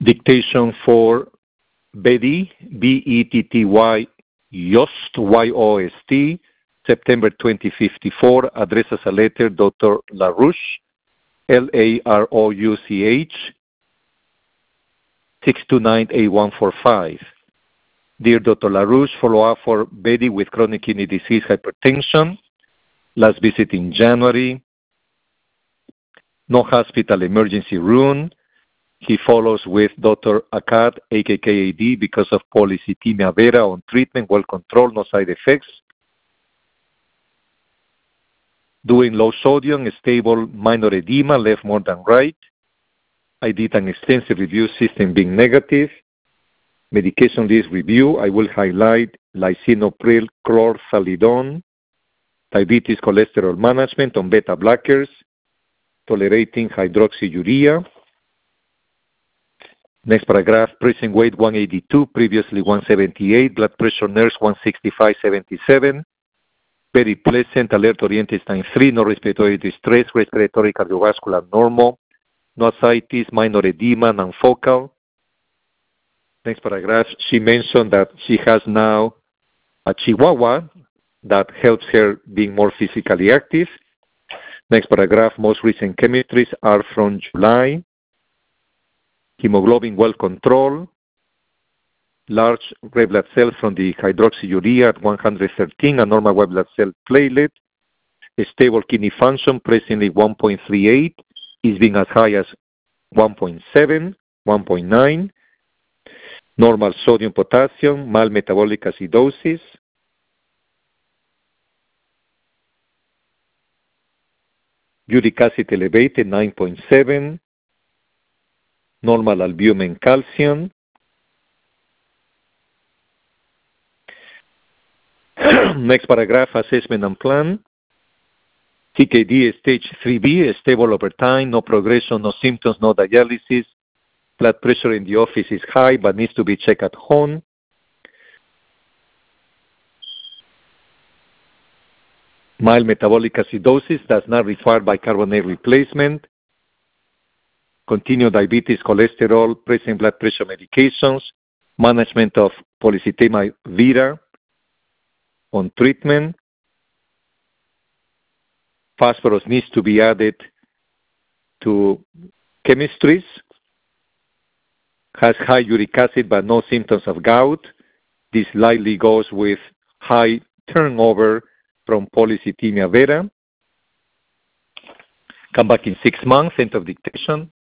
Dictation for Betty, B-E-T-T-Y, Yost, Y-O-S-T, September 2054, addresses a letter, Dr. LaRouche, L-A-R-O-U-C-H, 629-8145. Dear Dr. LaRouche, follow-up for Betty with chronic kidney disease, hypertension. Last visit in January. No hospital emergency room. He follows with Dr. Akkad, AKKAD, because of polycythemia vera on treatment, well controlled, no side effects. Doing low sodium, stable minor edema, left more than right. I did an extensive review, system being negative. Medication list review, I will highlight lisinopril, chlorthalidone, diabetes cholesterol management on beta blockers, tolerating hydroxyurea. Next paragraph, present weight 182, previously 178, blood pressure nurse 165/77. Very pleasant, alert-oriented time 3, no respiratory distress, respiratory cardiovascular normal, no ascites, minor edema, non-focal. Next paragraph, she mentioned that she has now a Chihuahua that helps her being more physically active. Next paragraph, most recent chemistries are from July. Hemoglobin well controlled. Large red blood cells from the hydroxyurea at 113, a normal white blood cell platelet. A stable kidney function, presently 1.38, is being as high as 1.7, 1.9. Normal sodium, potassium, mild metabolic acidosis. Uric acid elevated, 9.7. Normal albumin, calcium. Next paragraph, assessment and plan. CKD stage 3B, stable over time, no progression, no symptoms, no dialysis. Blood pressure in the office is high but needs to be checked at home. Mild metabolic acidosis does not require bicarbonate replacement. Continued diabetes, cholesterol, present blood pressure medications, management of polycythemia vera on treatment. Phosphorus needs to be added to chemistries. Has high uric acid but no symptoms of gout. This likely goes with high turnover from polycythemia vera. Come back in 6 months, end of dictation.